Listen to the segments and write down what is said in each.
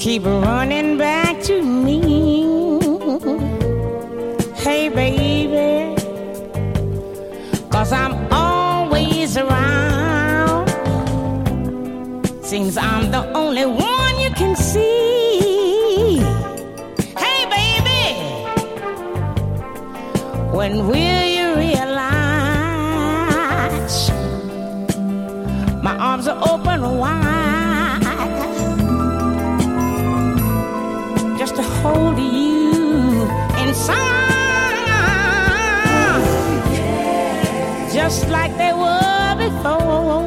keep running back to me. Hey, baby, 'cause I'm always around. Seems I'm the only one you can see. Hey, baby, when will you realize my arms are open wide just to hold you inside, just like they were before.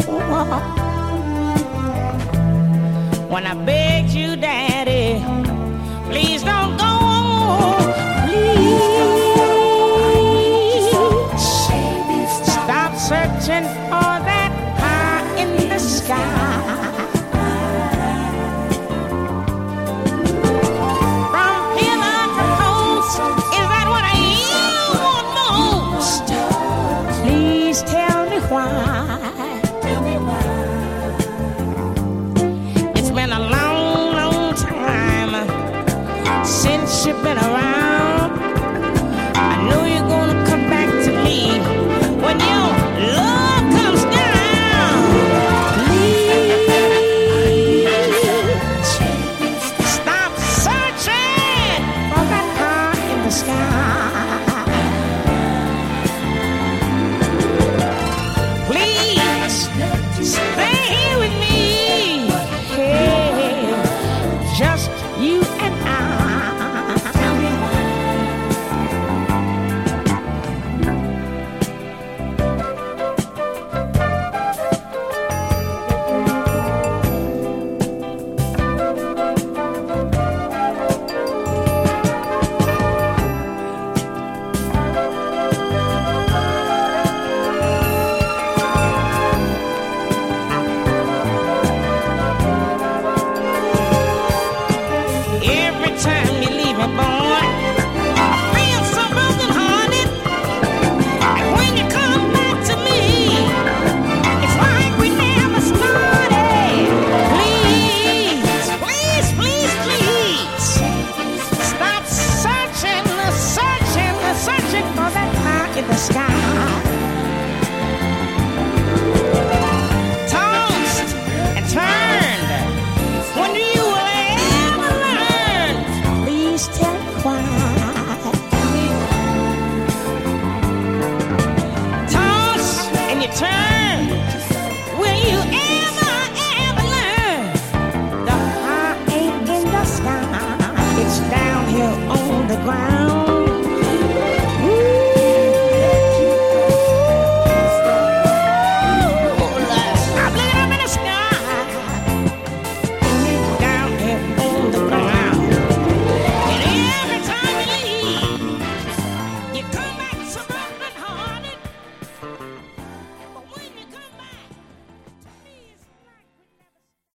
When I begged you, Daddy, please don't go. Please stop searching for that high in the sky. From pillar to post, is that what you want most? Please tell me why. It's been a long, long time since you've been around. I know you're gonna come back to me when your love comes down. Please stop searching for that heart in the sky. Please stay here with me. Hey, just you